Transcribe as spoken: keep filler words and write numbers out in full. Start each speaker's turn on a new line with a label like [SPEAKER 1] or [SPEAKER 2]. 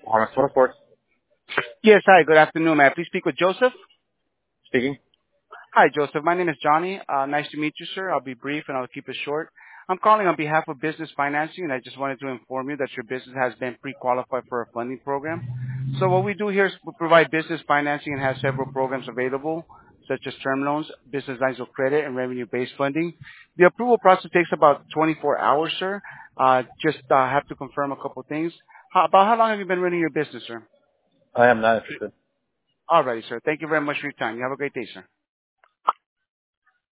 [SPEAKER 1] Harness Motorsports
[SPEAKER 2] Yes, hi, good afternoon. May I please speak with Joseph?
[SPEAKER 1] speaking.
[SPEAKER 2] Hi, Joseph. My name is Johnny. Uh, nice to meet you, sir. I'll be brief and I'll keep it short. I'm calling on behalf of Business Financing, and I just wanted to inform you that your business has been pre-qualified for a funding program. So what we do here is we provide business financing and have several programs available, such as term loans, business lines of credit, and revenue-based funding. The approval process takes about twenty-four hours, sir. Uh, just uh, have to confirm a couple things. How, about how long have you been running your business, sir?
[SPEAKER 1] I am not interested.
[SPEAKER 2] All righty, sir. Thank you very much for your time. You have a great day, sir.